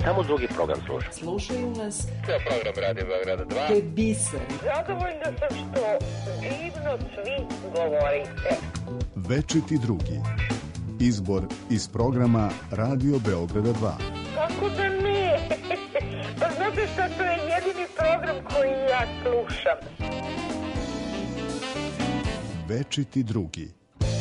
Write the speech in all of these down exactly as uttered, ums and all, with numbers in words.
samo drugi program slušam. Slušaju nas. To je program Radio Beograda dva. To je biser. Zadovoljna sam što divno svi govorite. Večiti drugi. Izbor iz programa Radio Beograda dva. Kako da ne? Pa znate šta, to je jedini program koji ja slušam. Večiti drugi.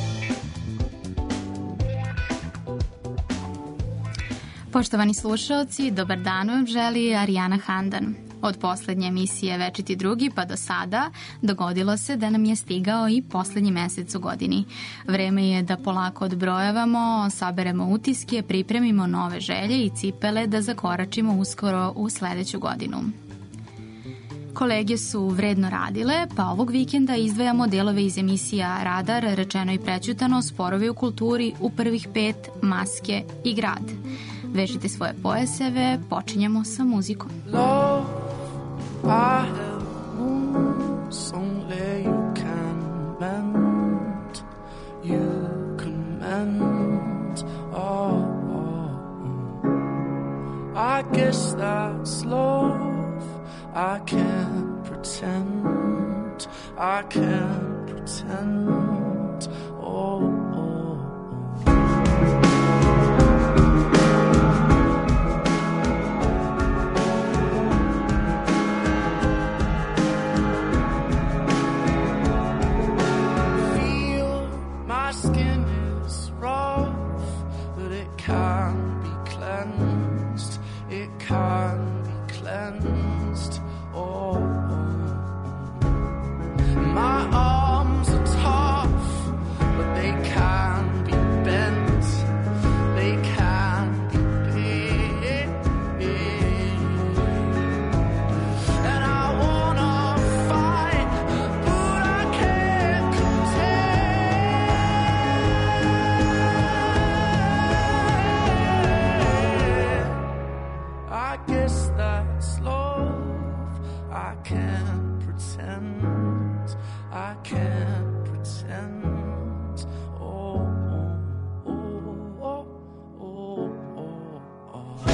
Poštovani slušaoci, dobar dan vam želi Arijana Handan. Od poslednje emisije Večiti drugi pa do sada dogodilo se da nam je stigao i poslednji mesec u godini. Vreme je da polako odbrojavamo, saberemo utiske, pripremimo nove želje i cipele da zakoračimo uskoro u sledeću godinu. Kolege su vredno radile, pa ovog vikenda izdvajamo delove iz emisija Radar, Rečeno i prećutano, Sporovi u kulturi, U prvih pet, Maske i Grad. Vežite svoje pojaseve, počinjemo sa muzikom. Love, I have wounds only you can mend, you can mend, oh, oh. I guess that's love, I can't pretend, I can't pretend, oh, oh. Can be cleansed, it can be cleansed, oh, oh. My arms are tough, but they can be bent, they can be big, and I wanna fight, but I can't contain. I guess that's love. I can't pretend. I can't pretend. Oh, oh, oh, oh, oh, oh.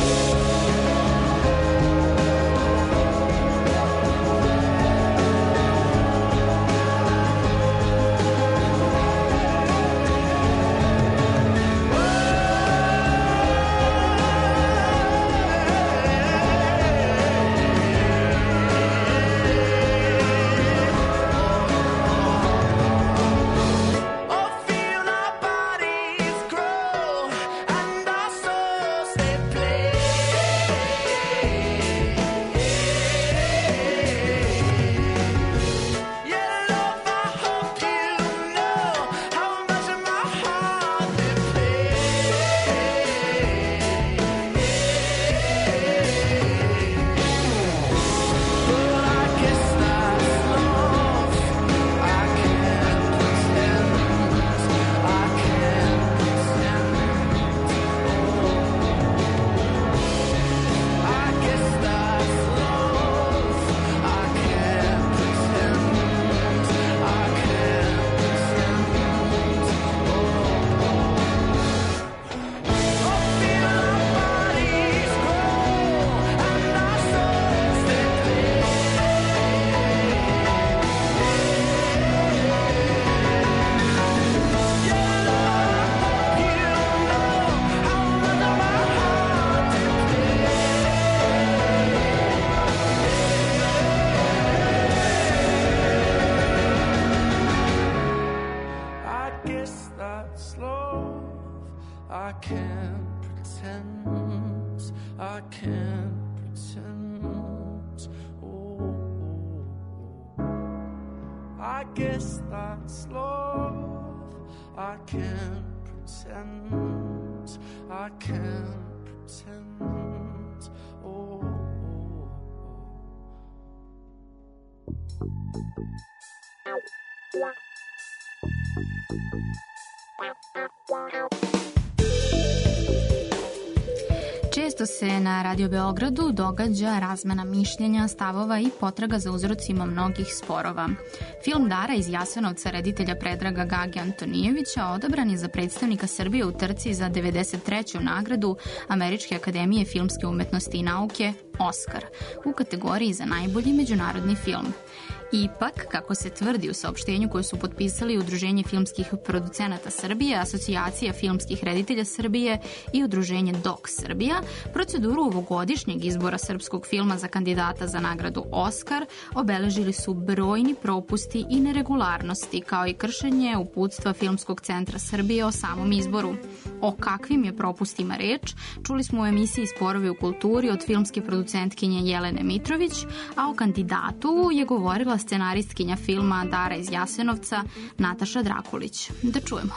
Često se na Radio Beogradu događa razmena mišljenja, stavova i potraga za uzrocima mnogih sporova. Film Dara iz Jasenovca reditelja Predraga Gage Antonijevića odabran je za predstavnika Srbije u trci za devedeset treću nagradu Američke akademije filmske umetnosti i nauke Oskar u kategoriji za najbolji međunarodni film. Ipak, kako se tvrdi u saopštenju koje su potpisali Udruženje filmskih producenata Srbije, Asocijacija filmskih reditelja Srbije i Udruženje Dok Srbija, proceduru ovogodišnjeg izbora srpskog filma za kandidata za nagradu Oskar obeležili su brojni propusti i neregularnosti, kao i kršenje uputstva Filmskog centra Srbije o samom izboru. O kakvim je propustima reč, čuli smo u emisiji Sporovi u kulturi od filmske producentkinje Jelene Mitrović, a o kandidatu je govorila scenaristkinja filma Dara iz Jasenovca Nataša Drakulić. Da čujemo.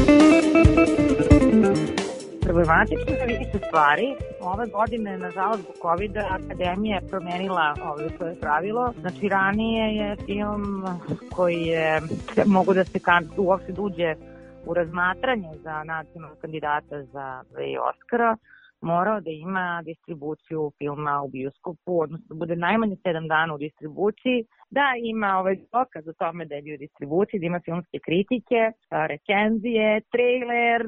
Problematično je više stvari. Ove godine, nažalost, zbog kovida, Akademija je promenila ovo svoje pravilo. Znači, ranije je film koji je mogu da se uopšte uđe u razmatranje za nacionalnog kandidata za Oskara, morao da ima distribuciju filma u bioskopu, odnosno da bude najmanje sedam dana u distribuciji, da ima ovaj dokaz o tome da je bio u distribuciji, da ima filmske kritike, recenzije, trailer,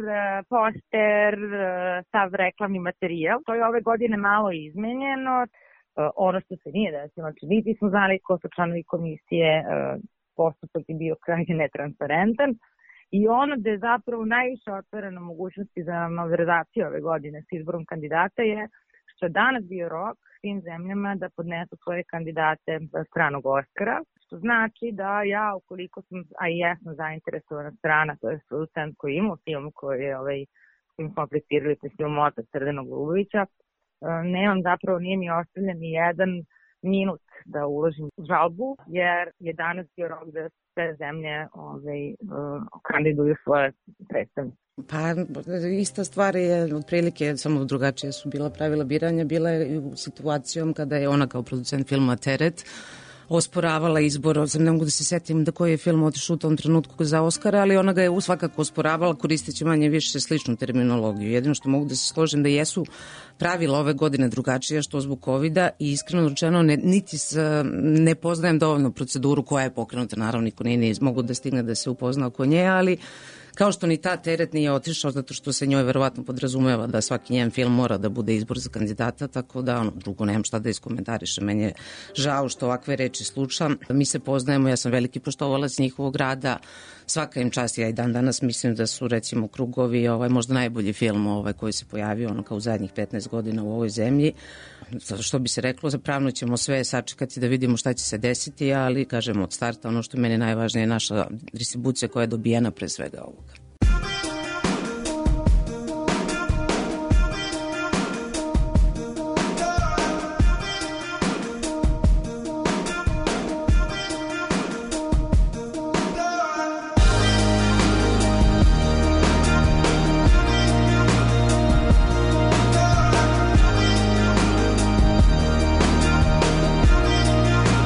poster, sav reklamni materijal. To je ove godine malo izmenjeno. Ono što se nije desilo, znači niti smo znali ko su članovi komisije, postupak je bio krajnje netransparentan. I ono gde je zapravo najviše otvoreno mogućnosti za malverzaciju ove godine s izborom kandidata je što je danas bio rok svim zemljama da podnesu svoje kandidate za stranog Oskara, što znači da ja, ukoliko sam, a i jesam zainteresovana strana, to je producent koji ima film koji je ovaj, kojim smo aplicirali te film Otac Srdenog Golubovića, nemam zapravo, nije mi ostavljen ni jedan minut da uložim žalbu, jer je danas bio rok da sve zemlje ovaj, kandiduju svoje predstavnike. Pa ista stvar je otprilike, samo drugačije su bila pravila biranja, bila je u situacijom kada je ona kao producent filma Teret osporavala izbor, ne mogu da se setim da koji je film otišao u tom trenutku za Oskara, ali ona ga je svakako osporavala koristeći manje više sličnu terminologiju. Jedino što mogu da se složim da jesu pravila ove godine drugačije, što zbog kovida, i iskreno rečeno ne, niti s, ne poznajem dovoljno proceduru koja je pokrenuta, naravno niko nije, nije mogu da stigne da se upozna oko nje, ali kao što ni ta Teret nije otišao zato što se njoj verovatno podrazumeva da svaki njen film mora da bude izbor za kandidata, tako da ono, drugo nemam šta da iskomentarišem. Meni je žao što ovakve reči slušam. Mi se poznajemo, ja sam veliki poštovalac njihovog rada, svaka im čast, ja i dan danas mislim da su recimo Krugovi ovaj, možda najbolji film ovaj, koji se pojavio ono, kao u zadnjih petnaest godina u ovoj zemlji. Zato što bi se reklo, zapravno ćemo sve sačekati da vidimo šta će se desiti, ali kažemo od starta ono što meni najvažnije je naša distribucija koja je dobijena pre svega ovoga.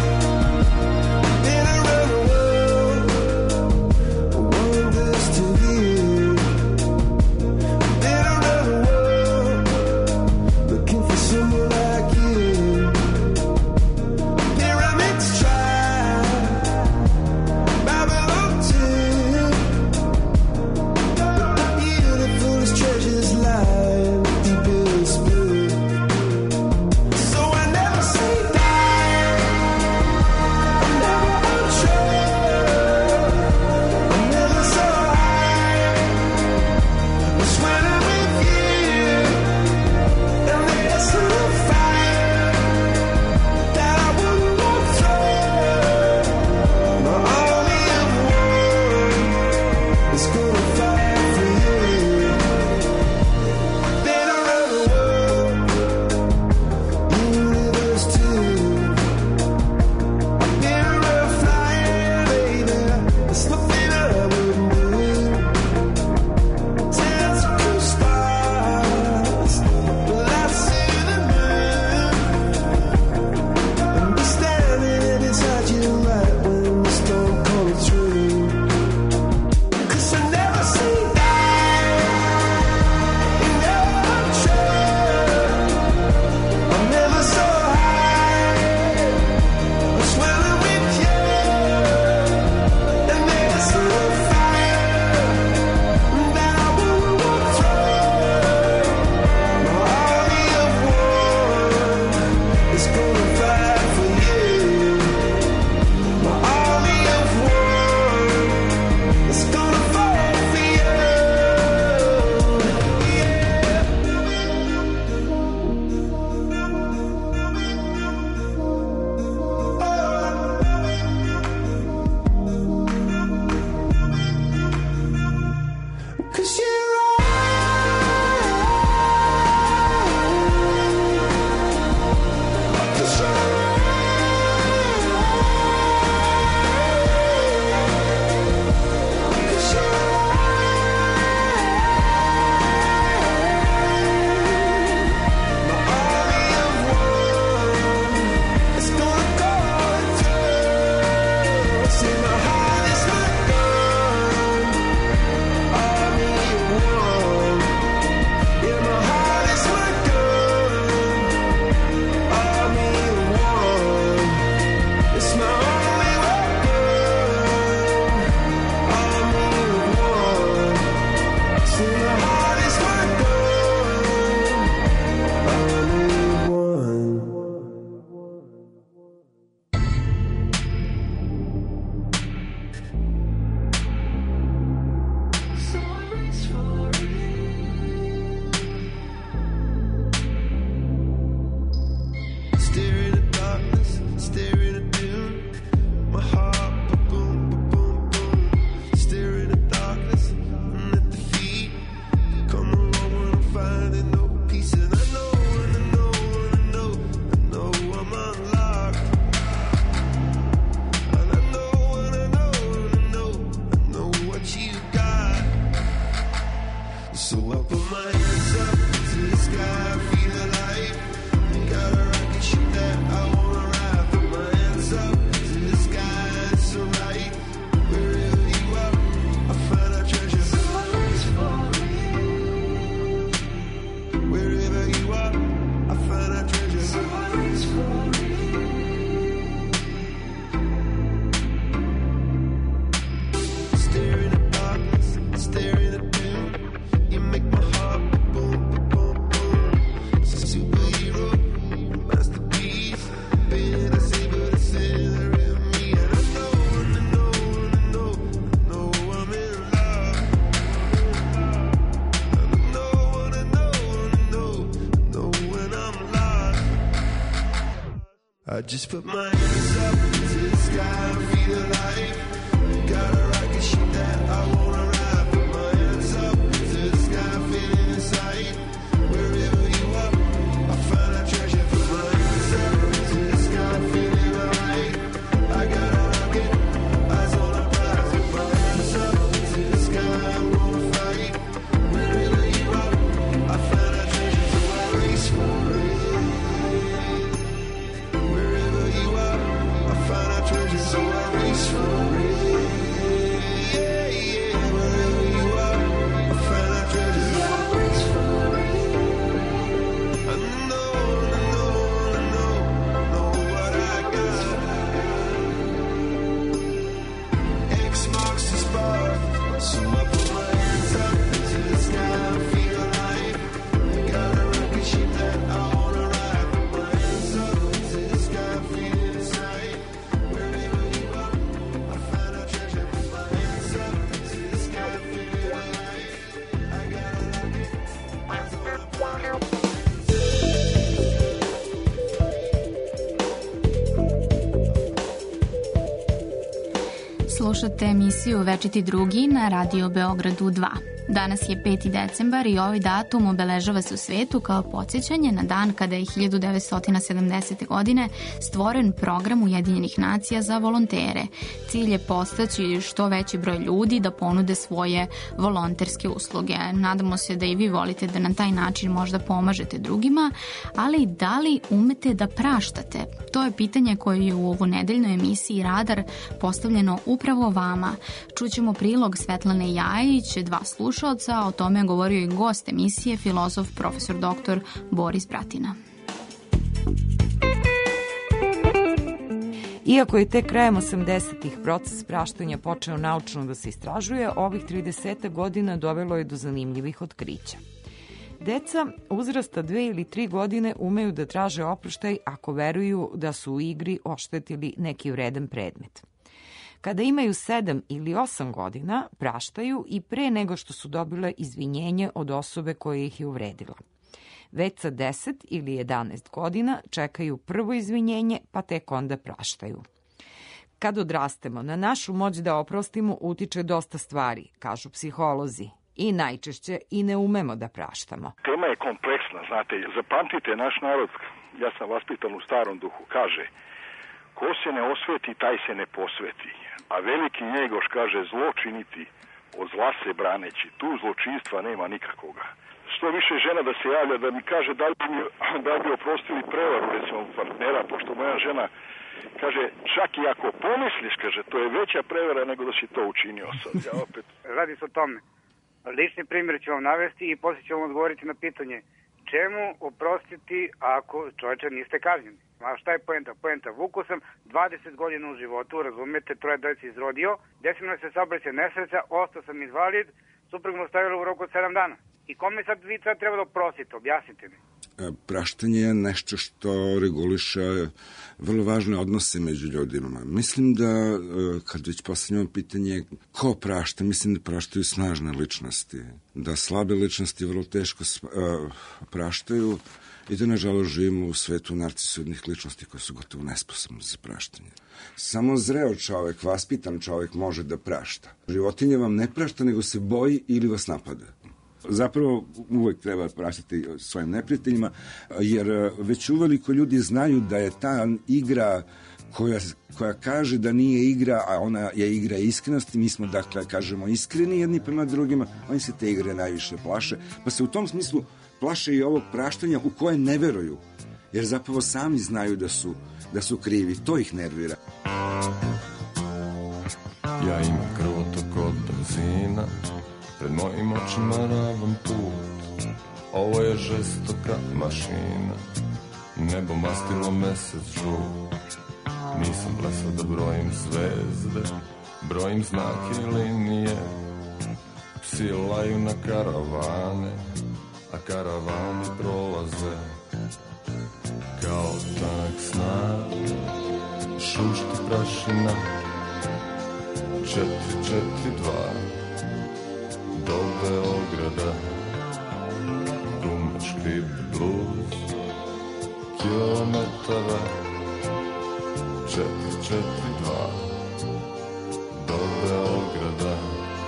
To be I just put my hands up to the sky and feel alive. Got a rocket ship that I wanna ride. Put my hands up to the sky, feeling inside. Wherever you are, I find a treasure. Put my hands up to the sky, feeling alright. I got a rocket, eyes on a prize. Put my hands up to the sky, I wanna fight. Wherever you are, I find a treasure. So I race for it. So I reach for it. Yeah, yeah. Wherever you are, I find our treasures. So I reach for it. I know, I know, I know, know what I got. X marks the spot. So I put my hands up to the sky, feel alive. Got a rocket ship that I wanna ride. Put my hands up to the sky, feel inside. Slušate emisiju Večiti drugi na Radio Beogradu dva. Danas je peti decembar i ovaj datum obeležava se u svetu kao podsjećanje na dan kada je hiljadu devetsto sedamdesete. godine stvoren program Ujedinjenih nacija za volontere. Cilj je postaći što veći broj ljudi da ponude svoje volonterske usluge. Nadamo se da i vi volite da na taj način možda pomažete drugima, ali da li umete da praštate? To je pitanje koje je u ovu nedeljnoj emisiji Radar postavljeno upravo vama. Čućemo prilog Svetlane Jajić, dva slušalca. O tome je govorio i gost emisije, filozof profesor doktor Boris Bratina. Iako je tek krajem osamdesetih proces praštanja počeo naučno da se istražuje, ovih trideset godina dovelo je do zanimljivih otkrića. Deca uzrasta dve ili tri godine umeju da traže oproštaj ako veruju da su u igri oštetili neki vredan predmet. Kada imaju sedam ili osam godina, praštaju i pre nego što su dobile izvinjenje od osobe koja ih je uvredila. Već sa deset ili jedanaest godina čekaju prvo izvinjenje, pa tek onda praštaju. Kad odrastemo, na našu moć da oprostimo utiče dosta stvari, kažu psiholozi, i najčešće i ne umemo da praštamo. Tema je kompleksna, znate, zapamtite, naš narod, ja sam vaspitan u starom duhu, kaže, ko se ne osveti, taj se ne posveti. A veliki Njegoš kaže, zlo činiti, od zla se braneći. Tu zločinstva nema nikakvoga. Što više žena da se javlja, da mi kaže da li bi, da li bi oprostili prevaru, recimo, partnera, pošto moja žena kaže, čak i ako pomisliš, kaže, to je veća prevara nego da si to učinio sad. Ja opet... Radi se o tome. Lični primjer ću vam navesti i poslije ću vam odgovoriti na pitanje. Čemu oprostiti ako čovječe niste kažnjeni? A šta je poenta? Poenta. Vuku sam dvadeset godina u životu, razumijete, troje djece izrodio, desila se saobraćajna nesreća, ostao sam invalid, suprug mu ostavila u roku od sedam dana. I kome sad vi sad treba da oprostite, objasnite mi. Praštanje je nešto što reguliše vrlo važne odnose među ljudima. Mislim da, kad već postavljamo pitanje ko prašta, mislim da praštaju snažne ličnosti. Da slabe ličnosti vrlo teško praštaju i da, nažalost, živimo u svetu narcisoidnih ličnosti koje su gotovo nesposobne za praštanje. Samo zreo čovek, vaspitan čovek može da prašta. Životinja vam ne prašta, nego se boji ili vas napada. Zapravo uvek treba praštati svojim neprijateljima, jer već uveliko ljudi znaju da je ta igra koja, koja kaže da nije igra, a ona je igra iskrenosti. Mi smo, dakle, kažemo iskreni jedni prema drugima, oni se te igre najviše plaše, pa se u tom smislu plaše i ovog praštanja u koje ne veruju, jer zapravo sami znaju da su, da su krivi. To ih nervira. Ja imam krvotok od benzina, pred mojim očima ravan put. Ovo je žestoka mašina, nebo mastilo mesec žut. Nisam blesav da brojim zvezde, brojim znake i linije. Psi laju na karavane, a karavani prolaze. Kao tanak snag, šušti prašina. Četiri, četiri, dva, do Beograda. Gume, škrip, bluz, kilometara. Četiri, četiri, dva, do Beograda.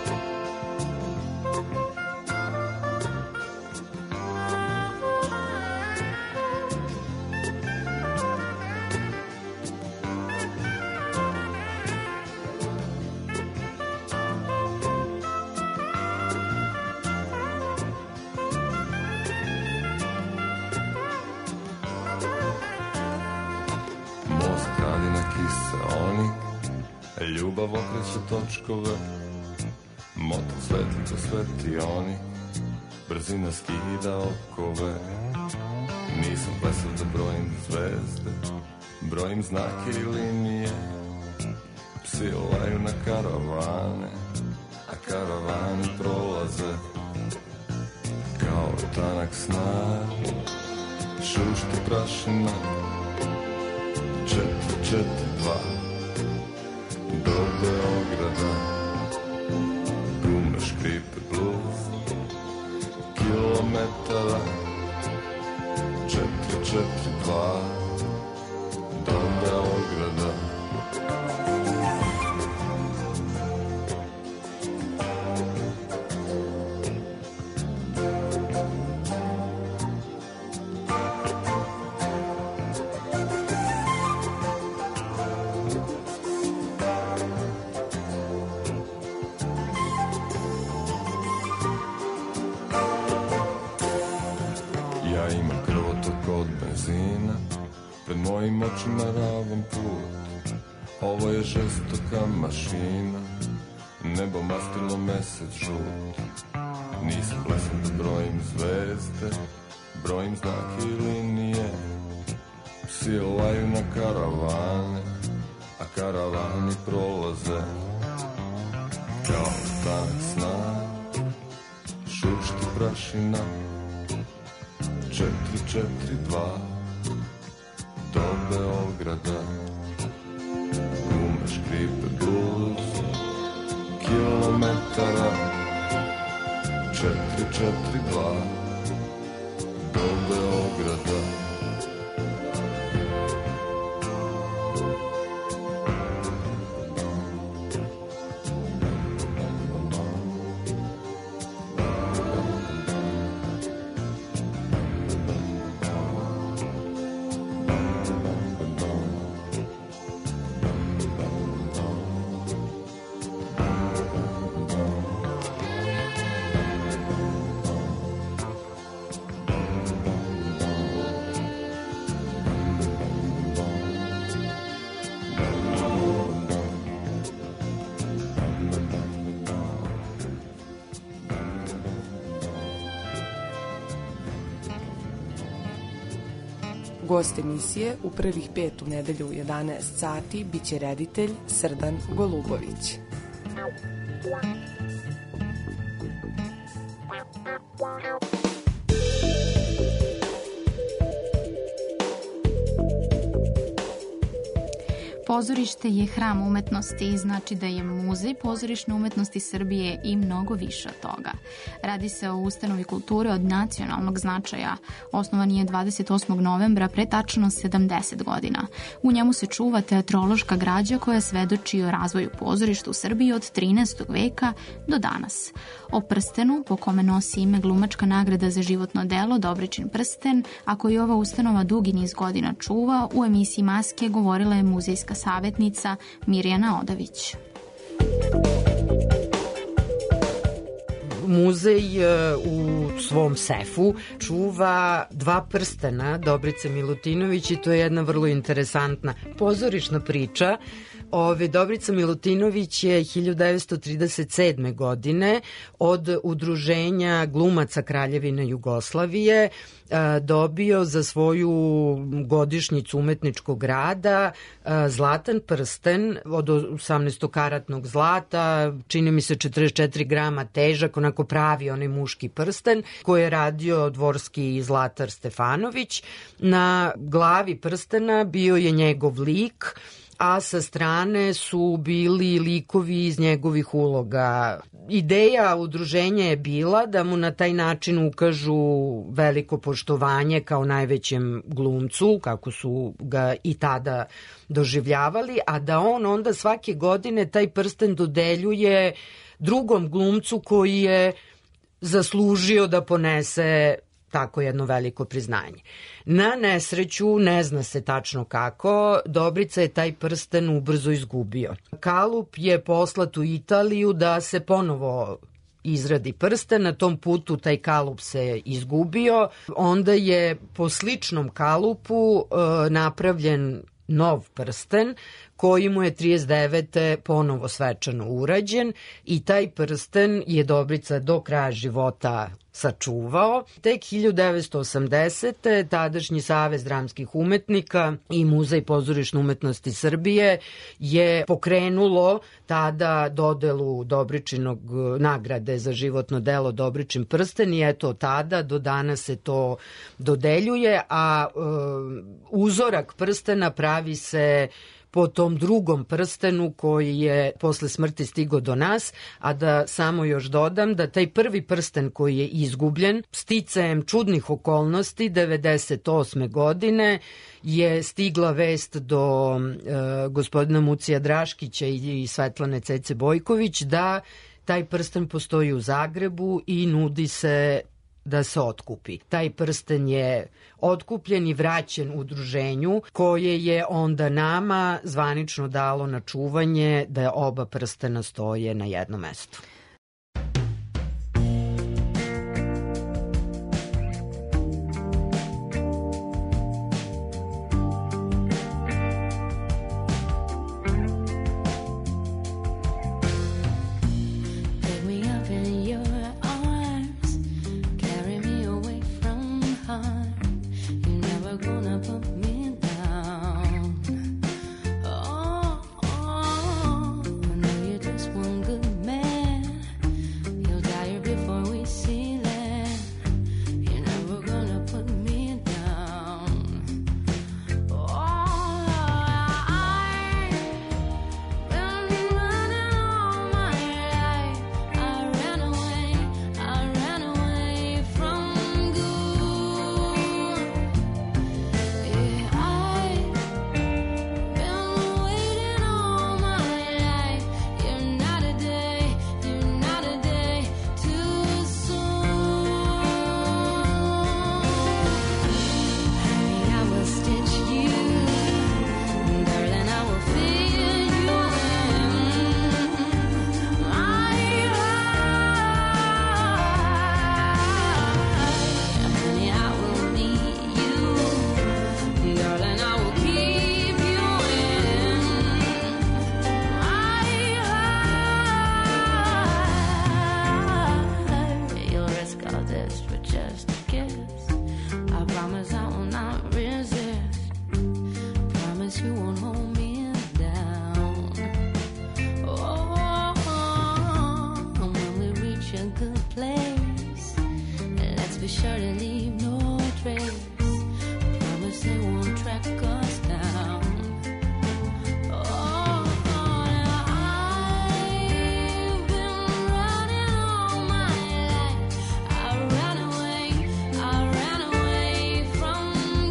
Ljubav okreće točkove, motor svetlica svetionik, brzina skida okove. Nisam blesav da brojim zvezde, brojim znake i linije. Psi laju na karavane, a karavani prolaze. Kao tanak snag, šušti prašina. Četiri, četiri, dva, do Beograda. Gume, škripe, bluz, kilometara. Četiri, četiri, dva, do Beograda. Pred mojim očima ravan put. Ovo je žestoka mašina, nebo mastilo mesec žut. Nisam blesav da brojim zvezde, brojim znake i linije. Psi laju na karavane, a karavani prolaze. Kao tanak snag, šušti prašina. Četiri, četiri, dva, do Beograda. Gume, škripe, bluz, kilometara. Četiri, četiri, dva, do Beograda. Gost emisije u prvih pet u nedelju u jedanaest sati biće reditelj Srdan Golubović. Pozorište je hram umetnosti, znači da je Muzej pozorišne umetnosti Srbije i mnogo više od toga. Radi se o ustanovi kulture od nacionalnog značaja. Osnovan je dvadeset osmog novembra pre tačno sedamdeset godina. U njemu se čuva teatrološka građa koja svedoči o razvoju pozorišta u Srbiji od trinaestog veka do danas. O prstenu, po kome nosi ime glumačka nagrada za životno delo Dobričin prsten, a koji ova ustanova dugi niz godina čuva, u emisiji Maske govorila je muzejska savjetnica Mirjana Odavić. Muzej u svom sefu čuva dva prstena Dobrice Milutinović i to je jedna vrlo interesantna pozorišna priča. Ove, Dobrica Milutinović je hiljadu devetsto trideset sedme. godine od Udruženja glumaca Kraljevine Jugoslavije dobio za svoju godišnjicu umetničkog rada zlatan prsten od osamnaestokaratnog zlata, čini mi se četrdeset četiri grama težak, onako pravi onaj muški prsten, koji je radio dvorski zlatar Stefanović. Na glavi prstena bio je njegov lik, a sa strane su bili likovi iz njegovih uloga. Ideja udruženja je bila da mu na taj način ukažu veliko poštovanje kao najvećem glumcu, kako su ga i tada doživljavali, a da on onda svake godine taj prsten dodeljuje drugom glumcu koji je zaslužio da ponese tako jedno veliko priznanje. Na nesreću, ne zna se tačno kako, Dobrica je taj prsten ubrzo izgubio. Kalup je poslat u Italiju da se ponovo izradi prsten, na tom putu taj kalup se izgubio, onda je po sličnom kalupu e, napravljen nov prsten koji mu je trideset devete ponovo svečano urađen i taj prsten je Dobrica do kraja života sačuvao. Tek hiljadu devetsto osamdesete. tadašnji Savez dramskih umetnika i Muzej pozorišne umetnosti Srbije je pokrenulo tada dodelu Dobričinog nagrade za životno delo Dobričin prsten i eto tada do danas se to dodeljuje, a e, uzorak prstena pravi se po tom drugom prstenu koji je posle smrti stigao do nas, a da samo još dodam da taj prvi prsten koji je izgubljen, sticajem čudnih okolnosti, devedeset osme. godine je stigla vest do e, gospodina Mucija Draškića i, i Svetlane Cece Bojković da taj prsten postoji u Zagrebu i nudi se da se otkupi. Taj prsten je otkupljen i vraćen udruženju koje je onda nama zvanično dalo na čuvanje da oba prstena stoje na jednom mestu. Man be sure to leave no trace. Promise they won't track us down. Oh, now I've been running all my life. I ran away, I ran away from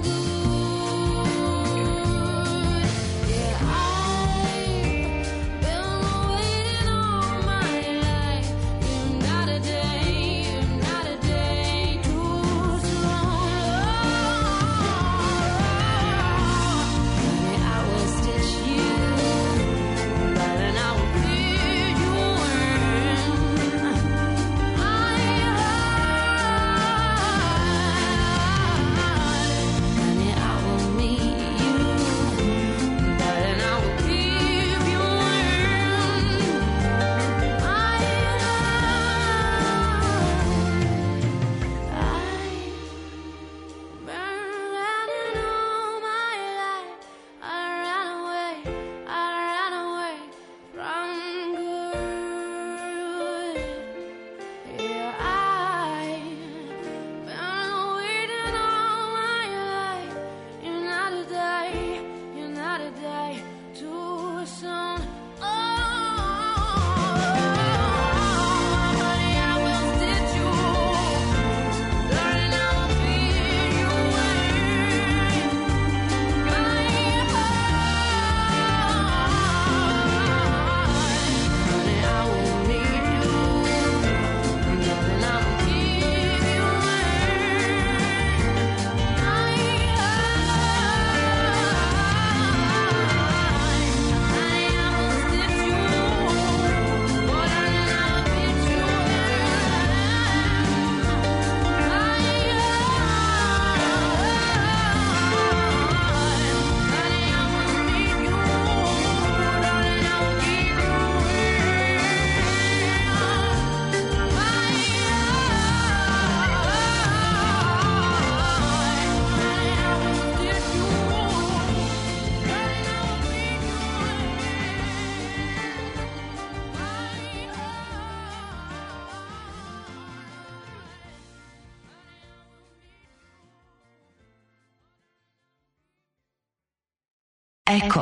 good. Yeah, I've been waiting all my life. You're not a day, you're not a day too soon. Honey, I will stitch you, darling, I will feed you in. Honey, I will meet you, darling, I will keep you in. I've been running all my life. I ran away, I ran away from good. Yeah, I've been waiting all my life. You're not a day, you're not a day too soon. Oh, honey, I will stitch you, darling, I will feed you in. My honey, I will meet you, darling, I will keep you in. Eko.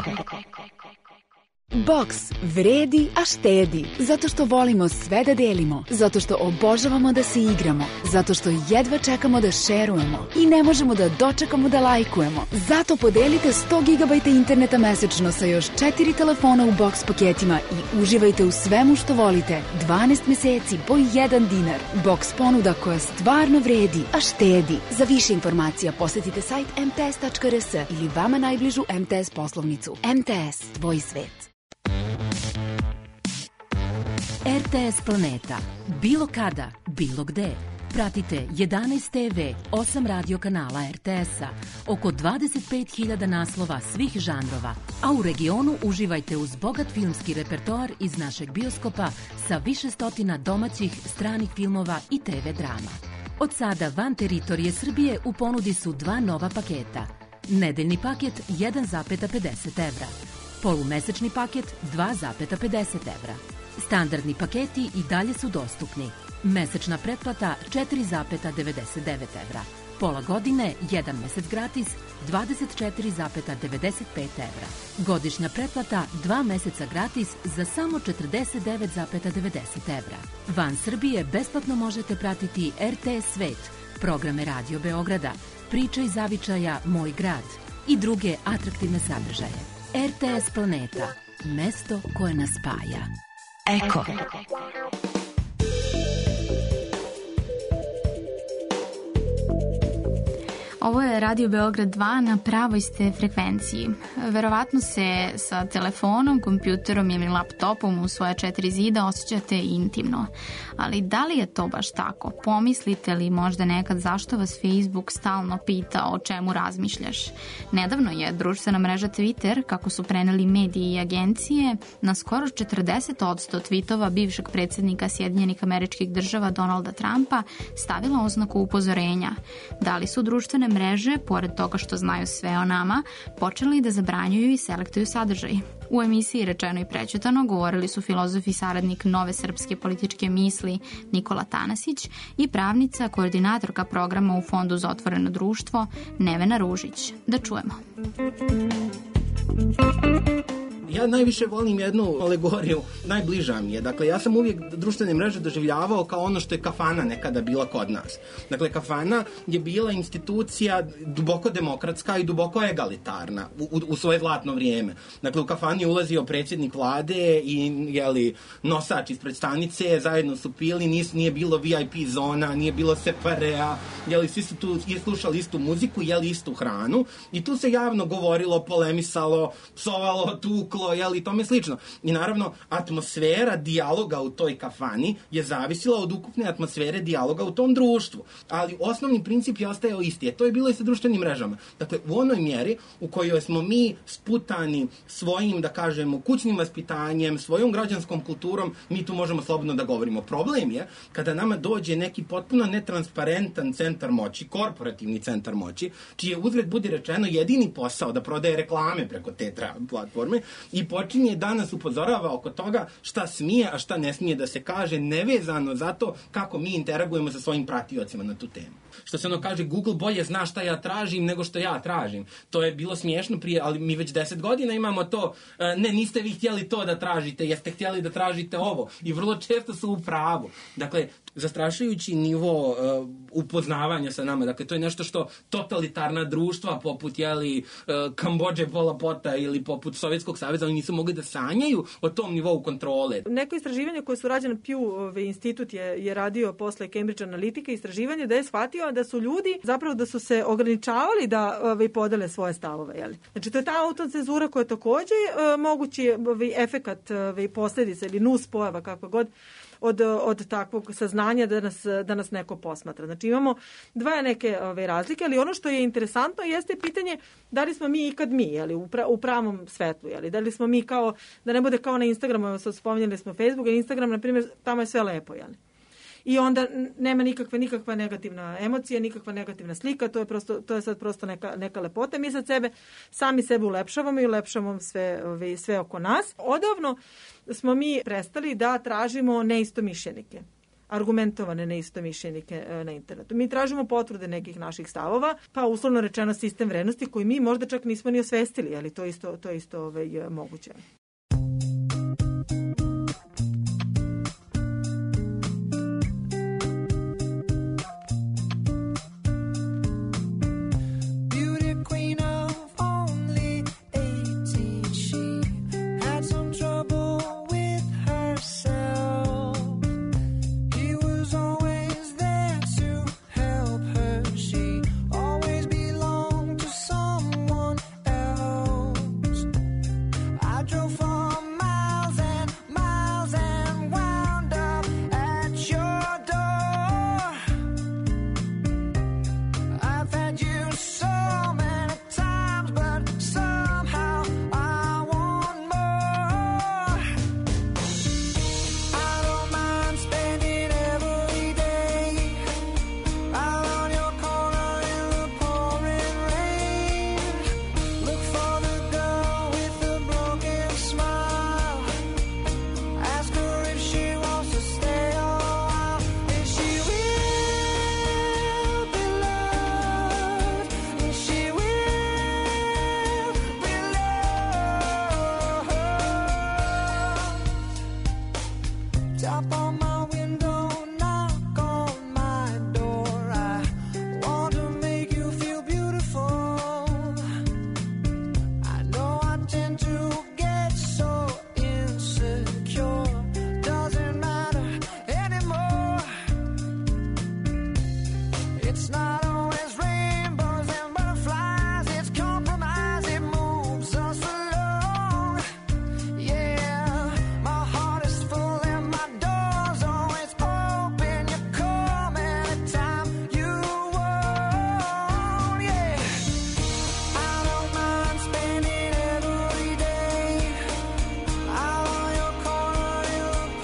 Boks vredi, a štedi. Zato što volimo sve da delimo. Zato što obožavamo da se igramo. Zato što jedva čekamo da šerujemo. I ne možemo da dočekamo da lajkujemo. Zato podelite sto gigabajta interneta mesečno sa još četiri telefona u boks paketima i uživajte u svemu što volite. dvanaest meseci po jedan dinar. Boks ponuda koja stvarno vredi, a štedi. Za više informacija posetite sajt em te es tačka er es ili vama najbližu em te es poslovnicu. em te es, tvoj svet. er te es Planeta. Bilo kada, bilo gde. Pratite jedanaest te ve, osam radio kanala er te es-a, oko dvadeset pet hiljada naslova svih žanrova, a u regionu uživajte uz bogat filmski repertoar iz našeg bioskopa sa više stotina domaćih, stranih filmova i te ve drama. Od sada van teritorije Srbije u ponudi su dva nova paketa. Nedeljni paket jedan zarez pedeset evra. Polumesečni paket dva zarez pedeset evra. Standardni paketi i dalje su dostupni. Mesečna pretplata četiri zarez devedeset devet evra. Pola godine, jedan mesec gratis, dvadeset četiri zarez devedeset pet evra. Godišnja pretplata, dva meseca gratis za samo četrdeset devet zarez devedeset evra. Van Srbije besplatno možete pratiti er te es Svet, programe Radio Beograda, Priče iz zavičaja Moj grad i druge atraktivne sadržaje. er te es Planeta, mesto koje nas spaja. Eko. Ovo je Radio Beograd dva na pravoj ste frekvenciji. Verovatno se sa telefonom, kompjuterom ili laptopom u svoja četiri zida osjećate intimno. Ali da li je to baš tako? Pomislite li možda nekad zašto vas Facebook stalno pita o čemu razmišljaš? Nedavno je društvena mreža Twitter, kako su preneli mediji i agencije, na skoro četrdeset posto tvitova bivšeg predsjednika Sjedinjenih Američkih Država Donalda Trumpa stavila oznaku upozorenja. Da li su društvene mreže, pored toga što znaju sve o nama, počeli da zabranjuju i selektuju sadržaj. U emisiji Rečeno i prećutano govorili su filozof i saradnik Nove srpske političke misli Nikola Tanasić i pravnica, koordinatorka programa u Fondu za otvoreno društvo Nevena Ružić. Da čujemo. Ja najviše volim jednu alegoriju, najbliža mi je. Dakle, ja sam uvijek društvene mreže doživljavao kao ono što je kafana nekada bila kod nas. Dakle, kafana je bila institucija duboko demokratska i duboko egalitarna u, u, u svoje zlatno vrijeme. Dakle, u kafani je ulazio predsjednik vlade i jeli, nosač ispred stanice, zajedno su pili, nis, nije bilo V I P zona, nije bilo separea, jeli, svi su tu je slušali istu muziku, jeli istu hranu i tu se javno govorilo, polemisalo, psovalo, tuklo, jeli, tome slično. I naravno, atmosfera dijaloga u toj kafani je zavisila od ukupne atmosfere dijaloga u tom društvu. Ali osnovni princip je ostajao isti. To je bilo i sa društvenim mrežama. Dakle, u onoj mjeri u kojoj smo mi sputani svojim, da kažemo, kućnim vaspitanjem, svojom građanskom kulturom, mi tu možemo slobodno da govorimo. Problem je kada nama dođe neki potpuno netransparentan centar moći, korporativni centar moći, čiji je uzgled budi rečeno jedini posao da prodaje reklame preko te platforme i počinje da nas upozorava oko toga šta smije, a šta ne smije da se kaže, nevezano za to kako mi interagujemo sa svojim pratiocima na tu temu. Što se ono kaže, Google bolje zna šta ja tražim nego što ja tražim. To je bilo smiješno prije, ali mi već deset godina imamo to, ne, niste vi htjeli to da tražite, jeste htjeli da tražite ovo. I vrlo često su u pravu. Dakle, zastrašujući nivo uh, upoznavanja sa nama. Dakle, to je nešto što totalitarna društva poput jeli, uh, Kambodže, Pola Pota ili poput Sovjetskog saveza, oni nisu mogli da sanjaju o tom nivou kontrole. Neko istraživanje koje su rađene, Pew institut je, je radio posle Cambridge Analytica, istraživanje da je shvatio da su ljudi zapravo da su se ograničavali da ovaj, podele svoje stavove. Jeli? Znači, to je ta autocenzura koja je takođe uh, mogući ovaj, efekat ovaj, posljedica ili nus pojava, kako god, od, od takvog saznanja da nas, da nas neko posmatra. Znači imamo dva neke ove razlike, ali ono što je interesantno jeste pitanje da li smo mi ikad mi, jeli, u, pra, u pravom svetlu, jeli, da li smo mi kao, da ne bude kao na Instagramu, sad spominjali smo Facebook, a Instagram, na primjer, tamo je sve lepo, jeli. I onda nema nikakve, nikakva negativna emocija, nikakva negativna slika, to je, prosto, to je sad prosto neka, neka lepota. Mi sad sebe, sami sebe ulepšavamo i ulepšavamo sve, sve oko nas. Odavno smo mi prestali da tražimo neistomišljenike, argumentovane neistomišljenike na internetu. Mi tražimo potvrde nekih naših stavova, pa uslovno rečeno sistem vrednosti koji mi možda čak nismo ni osvestili, ali to isto, to isto ovaj, moguće.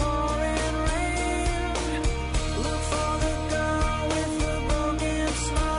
Smile.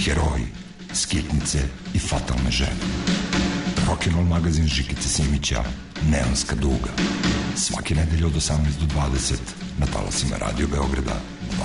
heroji, skitnice i fatalne žene. Rock'n'roll magazin Žikice Simića, Neonska duga. Svake nedelje od osamnaest do dvadeset na talasima Radio Beograda dva.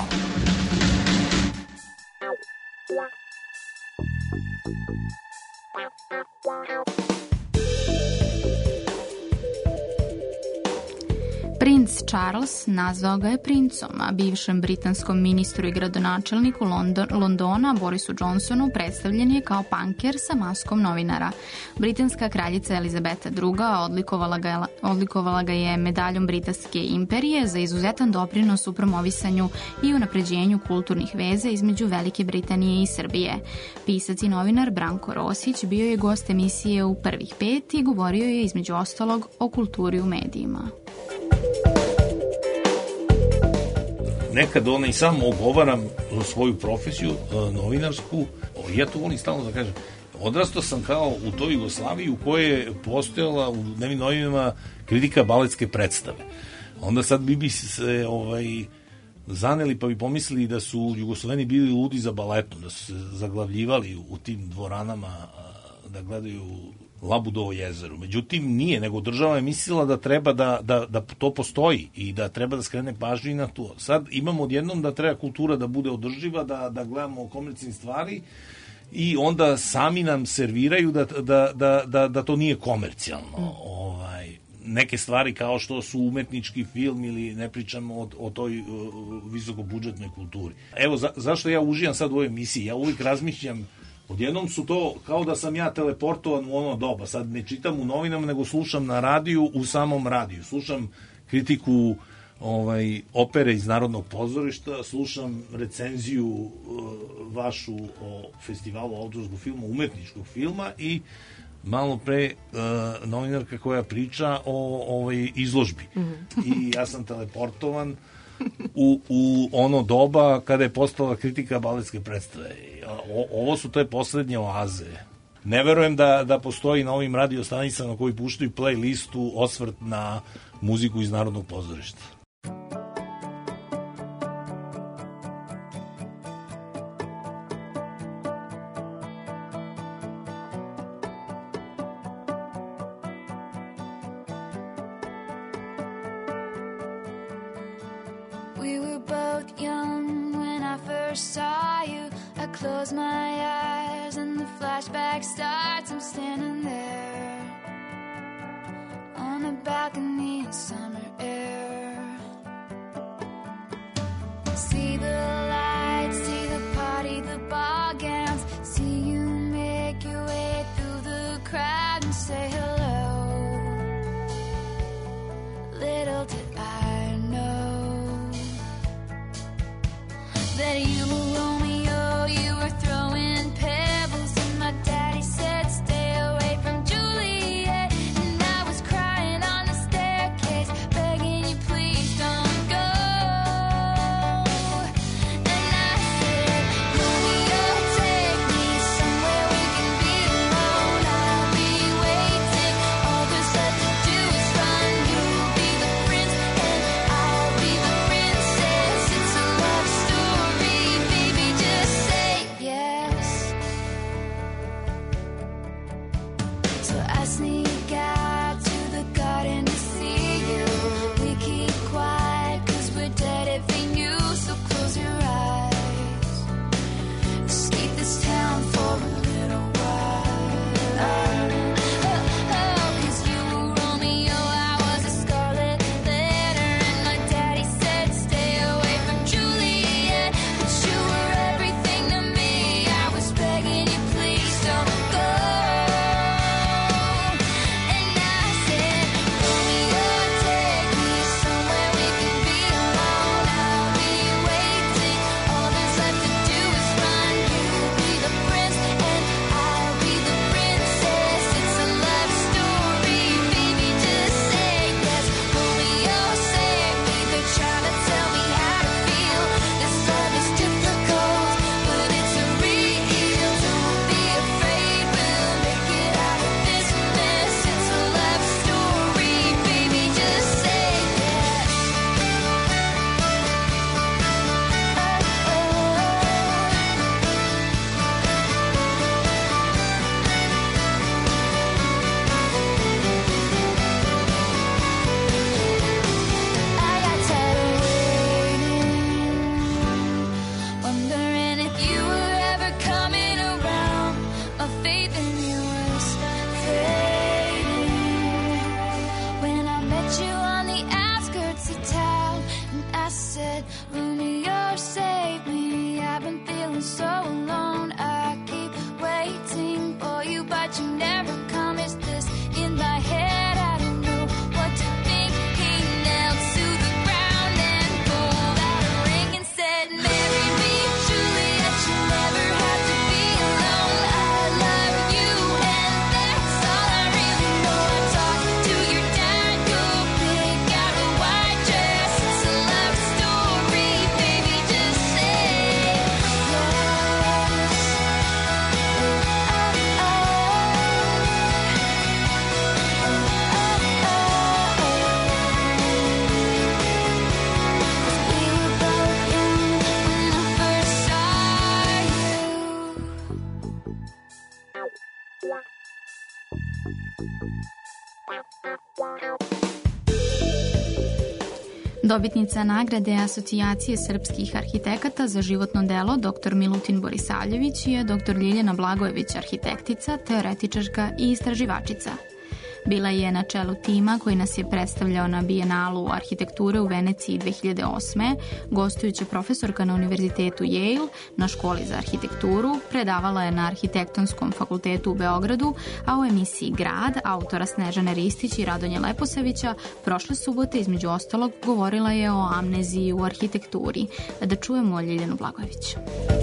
Princ Charles nazvao ga je princom, a bivšem britanskom ministru i gradonačelniku London, Londona Borisu Johnsonu predstavljen je kao panker sa maskom novinara. Britanska kraljica Elizabeta druga. odlikovala ga, odlikovala ga je medaljom Britanske imperije za izuzetan doprinos u promovisanju i unapređenju kulturnih veza između Velike Britanije i Srbije. Pisac i novinar Branko Rosić bio je gost emisije u Prvih pet i govorio je između ostalog o kulturi u medijima. Nekad ona i sam ogovaram svoju profesiju novinarsku, ja to volim stalno da kažem. Odrastao sam kao u toj Jugoslaviji u kojoj je postojala u dnevnim novinama kritika baletske predstave. Onda sad bi bi se ovaj, zaneli pa bi pomislili da su Jugosloveni bili ludi za baletom, da su se zaglavljivali u tim dvoranama da gledaju Labudovo jezero. Međutim, nije, nego država je mislila da treba da, da, da to postoji i da treba da skrene pažnju i na to. Sad imamo odjednom da treba kultura da bude održiva, da, da gledamo komercijalne stvari i onda sami nam serviraju da, da, da, da, da to nije komercijalno. Mm. Ovaj, neke stvari kao što su umetnički film ili ne pričamo o, o toj uh, visokobudžetnoj kulturi. Evo, za, zašto ja uživam sad u ovoj emisiji? Ja uvijek razmišljam. Odjednom su to kao da sam ja teleportovan u ono doba. Sad ne čitam u novinama, nego slušam na radiju, u samom radiju. Slušam kritiku ovaj, opere iz Narodnog pozorišta, slušam recenziju uh, vašu o festivalu autorskog filma, umetničkog filma i malo pre uh, novinarka koja priča o ovoj izložbi. Mm-hmm. I ja sam teleportovan U, u ono doba kada je postala kritika baletske predstave. O, ovo su te poslednje oaze. Ne verujem da, da postoji na ovim radio stanicama koji puštaju playlistu osvrt na muziku iz Narodnog pozorišta. Saw you, I close my eyes and the flashback starts. I'm standing there on a balcony in summer air. See the lights, see the party, the ball gowns. See you make your way through the crowd and say hello. Little did I know that you were Romeo, you were throwing pebbles, and my daddy said stay away from Juliet, and I was crying on the staircase, begging you please don't go. And I said, Romeo, take me somewhere we can be alone. I'll be waiting, all there's left to do is run. You'll be the prince and I'll be the princess. It's a love story. Dobitnica nagrade Asocijacije srpskih arhitekata za životno delo dr. Milutin Borisavljević je dr. Ljiljana Blagojević, arhitektica, teoretičarka i istraživačica. Bila je na čelu tima koji nas je predstavljao na Bijenalu arhitekture u Veneciji dve hiljade osme, gostujuća profesorka na Univerzitetu Yale, na školi za arhitekturu, predavala je na Arhitektonskom fakultetu u Beogradu, a u emisiji Grad autora Snežane Ristić i Radonje Leposavića prošle subote između ostalog govorila je o amneziji u arhitekturi. Da čujemo Ljiljanu Blagojević.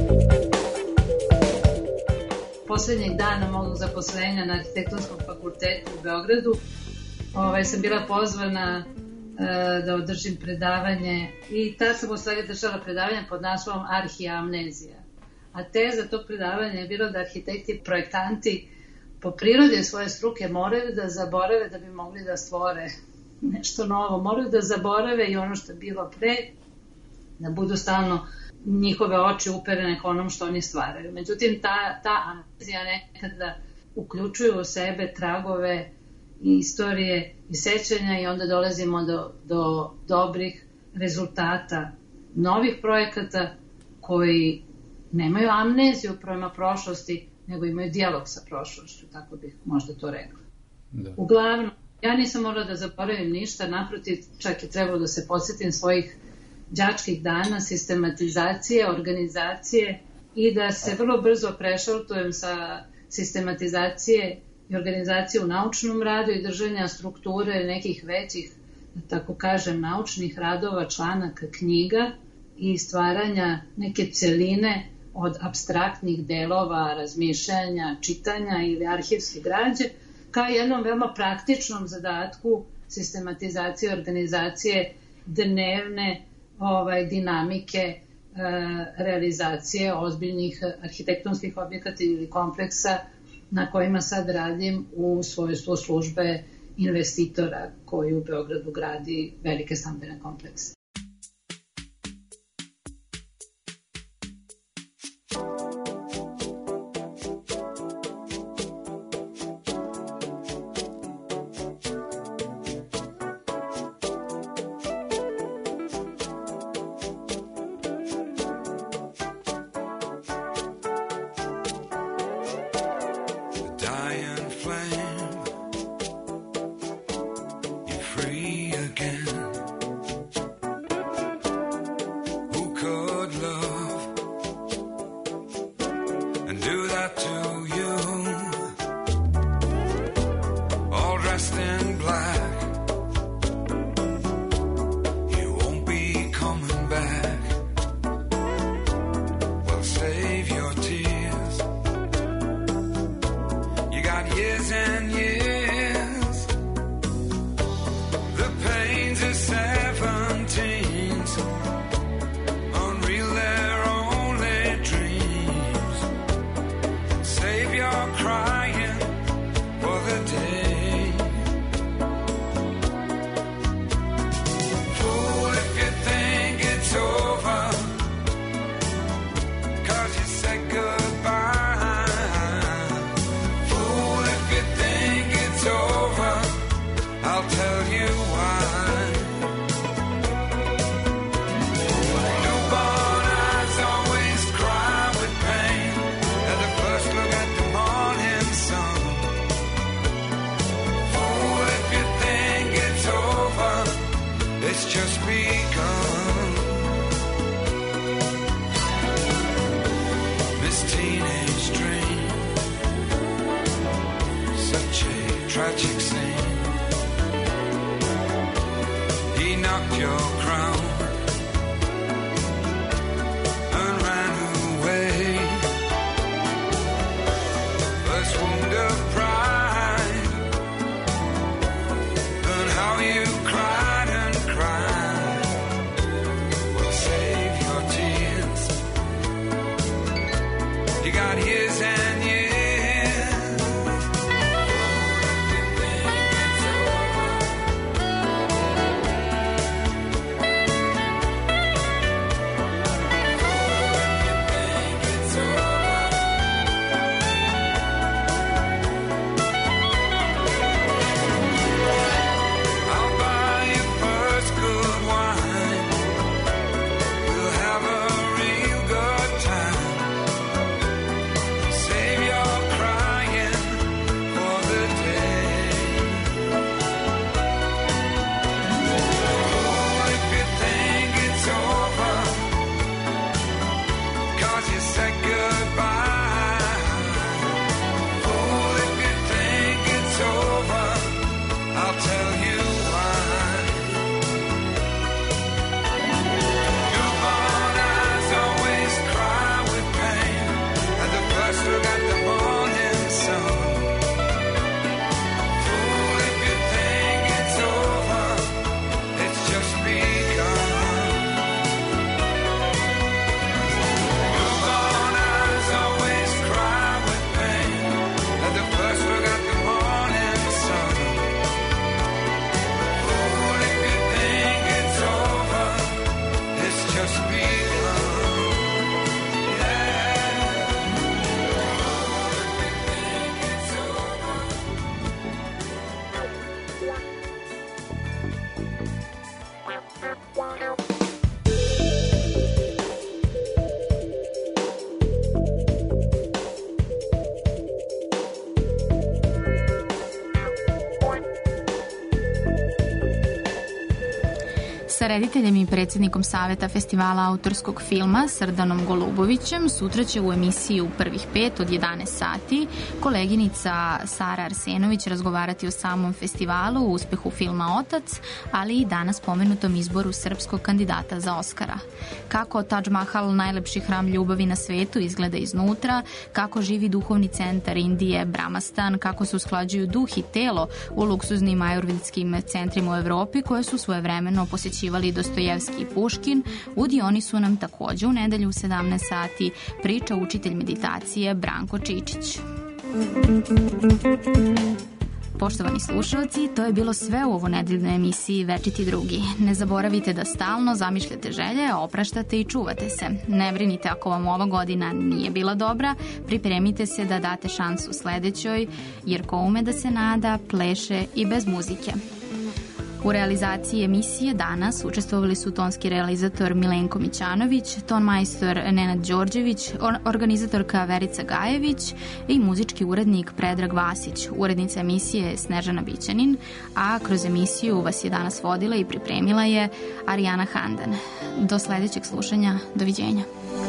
Poslednjeg dana mog zaposlenja na Arhitektonskom fakultetu u Beogradu ovaj, sam bila pozvana e, da održim predavanje i tad sam u stvari držala predavanje pod naslovom Arhiamnezija. A teza tog predavanja je bilo da arhitekti i projektanti po prirodi svoje struke moraju da zaborave da bi mogli da stvore nešto novo, moraju da zaborave i ono što je bilo pre, da budu stalno njihove oči uperene ka onom što oni stvaraju. Međutim, ta, ta amnezija nekada uključuju u sebe tragove i istorije i sećanja i onda dolazimo do, do dobrih rezultata novih projekata koji nemaju amneziju prema prošlosti, nego imaju dijalog sa prošlošću, tako bih možda to rekla. Da. Uglavnom, ja nisam morala da zaboravim ništa, naprotiv, čak je trebalo da se podsjetim svojih đačkih dana, sistematizacije, organizacije i da se vrlo brzo prešaltujem sa sistematizacije i organizacije u naučnom radu i držanja strukture nekih većih, da tako kažem, naučnih radova, članaka, knjiga i stvaranja neke celine od apstraktnih delova, razmišljanja, čitanja ili arhivske građe, kao jednom veoma praktičnom zadatku sistematizacije, organizacije dnevne ovaj, dinamike e, realizacije ozbiljnih arhitektonskih objekata ili kompleksa na kojima sad radim u svojstvu službe investitora koji u Beogradu gradi velike stambene komplekse. Thank you. Sa rediteljem i predsjednikom Saveta festivala autorskog filma Srdanom Golubovićem sutra će u emisiju Prvih pet od jedanaest sati koleginica Sara Arsenović razgovarati o samom festivalu, uspehu filma Otac, ali i danas pomenutom izboru srpskog kandidata za Oskara. Kako Taj Mahal, najlepši hram ljubavi na svetu, izgleda iznutra, kako živi duhovni centar Indije, Brahmastan, kako se usklađuju duh i telo u luksuznim ajurvedskim centrima u Evropi koje su svojevremeno posjećivali Dostojevski i Puškin. U Dionisu nam takođe u nedelju u sedamnaest sati priča učitelj meditacije Branko Čičić. Poštovani slušalci, to je bilo sve u ovo nedeljnoj emisiji Večiti drugi. Ne zaboravite da stalno zamišljate želje, opraštate i čuvate se. Ne brinite ako vam ova godina nije bila dobra, pripremite se da date šansu sledećoj, jer ko ume da se nada, pleše i bez muzike. U realizaciji emisije danas učestvovali su tonski realizator Milenko Mićanović, tonmajstor Nenad Đorđević, organizatorka Verica Gajević i muzički urednik Predrag Vasić. Urednica emisije je Snežana Bićanin, a kroz emisiju vas je danas vodila i pripremila je Arijana Handan. Do sledećeg slušanja, doviđenja.